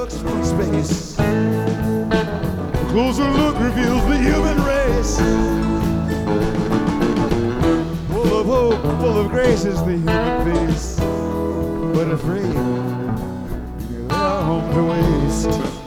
looks from space. A closer look reveals the human race. Full of hope, full of grace is the human face, but afraid, they are home to waste.